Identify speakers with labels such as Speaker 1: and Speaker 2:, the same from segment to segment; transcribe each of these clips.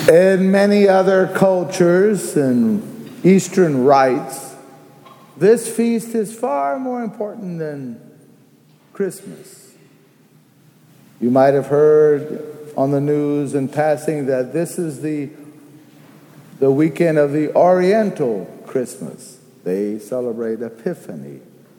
Speaker 1: In many other cultures and Eastern rites, this feast is far more important than Christmas. You might have heard on the news in passing that this is the weekend of the Oriental Christmas. They celebrate Epiphany,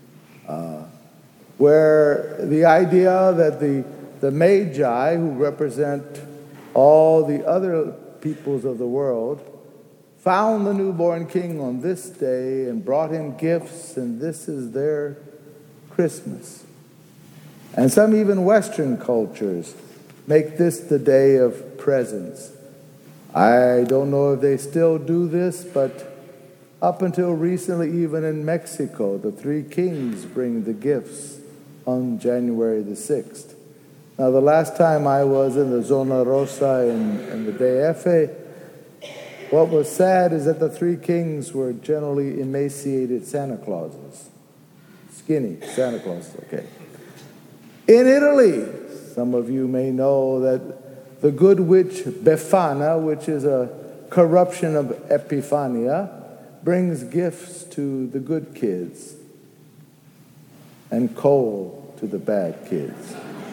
Speaker 1: where the idea that the Magi, who represent all the other peoples of the world, found the newborn king on this day and brought him gifts, and this is their Christmas. And some even Western cultures make this the day of presents. I don't know if they still do this, but up until recently, even in Mexico, the three kings bring the gifts on January the 6th. Now, the last time I was in the Zona Rosa in the DF, what was sad is that the three kings were generally emaciated Santa Clauses. Skinny Santa Clauses, okay. In Italy, some of you may know that the good witch Befana, which is a corruption of Epiphania, brings gifts to the good kids and coal to the bad kids.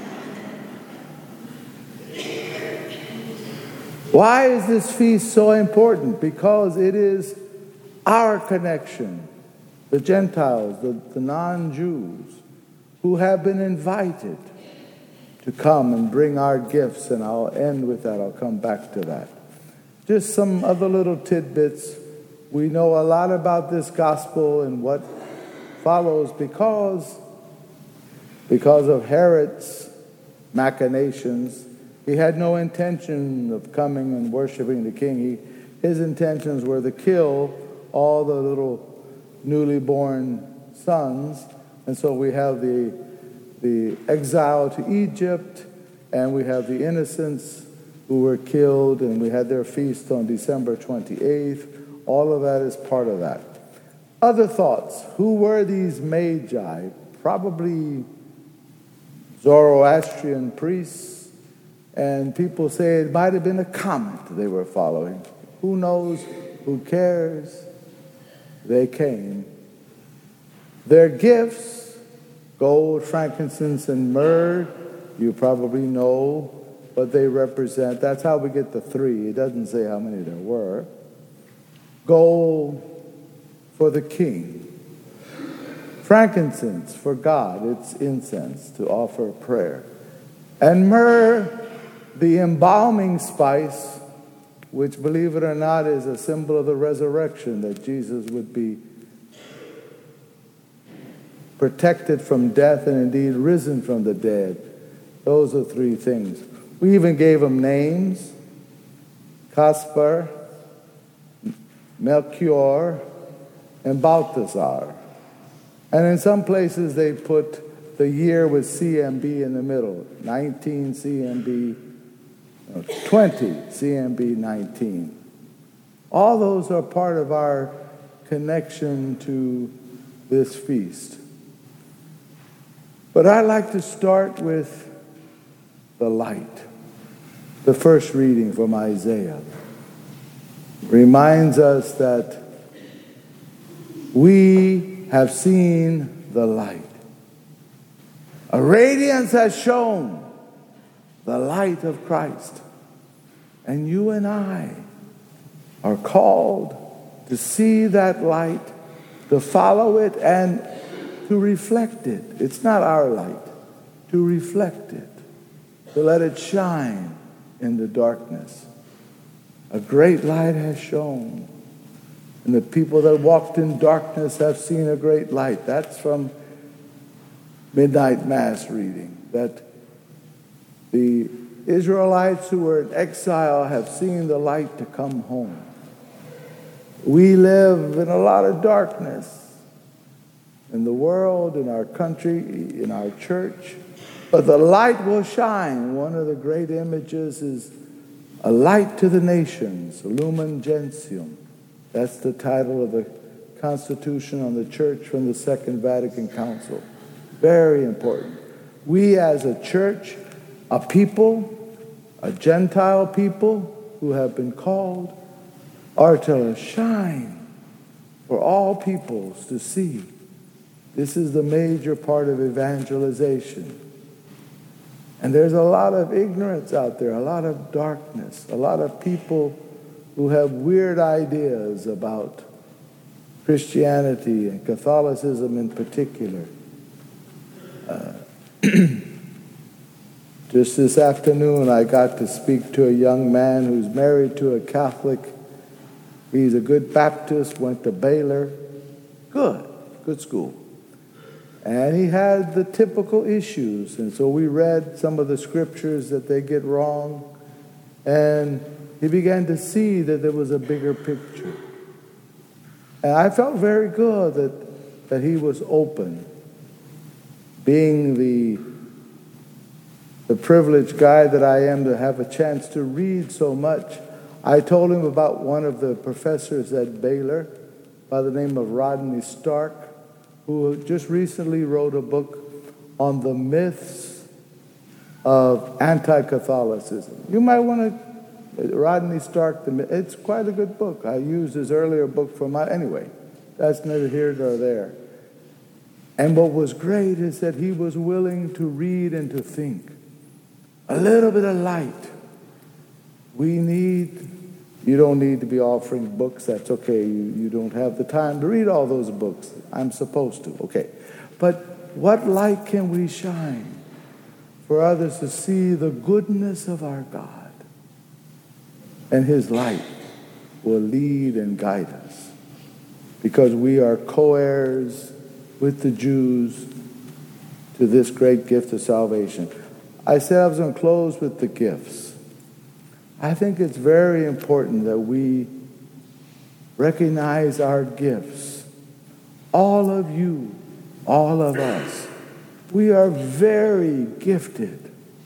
Speaker 1: Why is this feast so important? Because it is our connection, the Gentiles, the non-Jews, who have been invited to come and bring our gifts, and I'll end with that. I'll come back to that. Just some other little tidbits. We know a lot about this gospel and what follows because of Herod's machinations. He had no intention of coming and worshiping the king. His intentions were to kill all the little newly born sons. And so we have the exile to Egypt, and we have the innocents who were killed, and we had their feast on December 28th. All of that is part of that. Other thoughts. Who were these Magi? Probably Zoroastrian priests. And people say it might have been a comet they were following. Who knows? Who cares? They came. Their gifts, gold, frankincense, and myrrh, you probably know what they represent. That's how we get the three. It doesn't say how many there were. Gold for the king. Frankincense for God. It's incense to offer prayer. And myrrh, the embalming spice, which, believe it or not, is a symbol of the resurrection, that Jesus would be protected from death and indeed risen from the dead. Those are three things. We even gave them names: Caspar, Melchior, and Balthazar. And in some places they put the year with CMB in the middle, 19 CMB, 20 CMB 19. All those are part of our connection to this feast. But I'd like to start with the light. The first reading from Isaiah reminds us that we have seen the light. A radiance has shone, the light of Christ. And you and I are called to see that light, to follow it, and to reflect it. It's not our light. To reflect it, to let it shine in the darkness. A great light has shone, and the people that walked in darkness have seen a great light. That's from Midnight Mass reading, that the Israelites who were in exile have seen the light to come home. We live in a lot of darkness in the world, in our country, in our church, but the light will shine. One of the great images is a light to the nations, Lumen Gentium. That's the title of the Constitution on the Church from the Second Vatican Council. Very important. We as a church, a people, a Gentile people, who have been called are to shine for all peoples to see. This is the major part of evangelization. And there's a lot of ignorance out there, a lot of darkness, a lot of people who have weird ideas about Christianity and Catholicism in particular. Just this afternoon, I got to speak to a young man who's married to a Catholic. He's a good Baptist, went to Baylor. Good school. And he had the typical issues. And so we read some of the scriptures that they get wrong. And he began to see that there was a bigger picture. And I felt very good that he was open. Being the privileged guy that I am to have a chance to read so much, I told him about one of the professors at Baylor by the name of Rodney Stark, who just recently wrote a book on the myths of anti-Catholicism. You might want to, Rodney Stark, it's quite a good book. I used his earlier book for anyway, that's neither here nor there. And what was great is that he was willing to read and to think. A little bit of light. You don't need to be offering books, that's okay. You don't have the time to read all those books. I'm supposed to, okay. But what light can we shine for others to see the goodness of our God? And his light will lead and guide us, because we are co-heirs with the Jews to this great gift of salvation. I said I was going to close with the gifts. I think it's very important that we recognize our gifts. All of you, all of us, we are very gifted.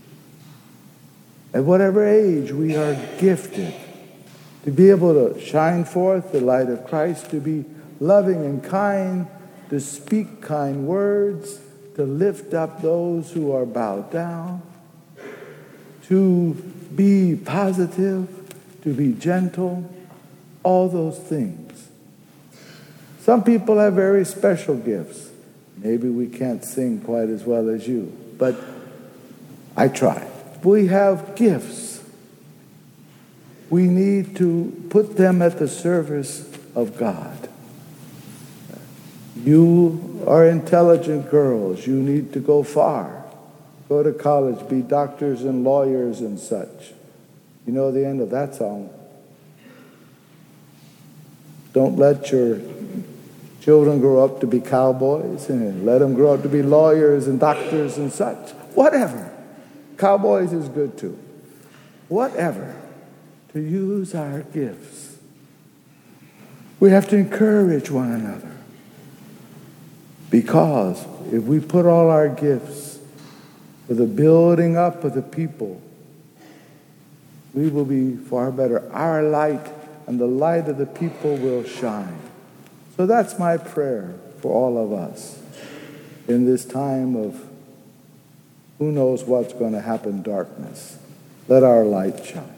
Speaker 1: At whatever age, we are gifted to be able to shine forth the light of Christ, to be loving and kind, to speak kind words, to lift up those who are bowed down, to be positive, to be gentle, all those things. Some people have very special gifts. Maybe we can't sing quite as well as you, but I try. We have gifts. We need to put them at the service of God. You are intelligent girls. You need to go far. Go to college, be doctors and lawyers and such. You know the end of that song. Don't let your children grow up to be cowboys, and let them grow up to be lawyers and doctors and such. Whatever. Cowboys is good too. Whatever. To use our gifts. We have to encourage one another. Because if we put all our gifts for the building up of the people, we will be far better. Our light and the light of the people will shine. So that's my prayer for all of us in this time of who knows what's going to happen, darkness. Let our light shine.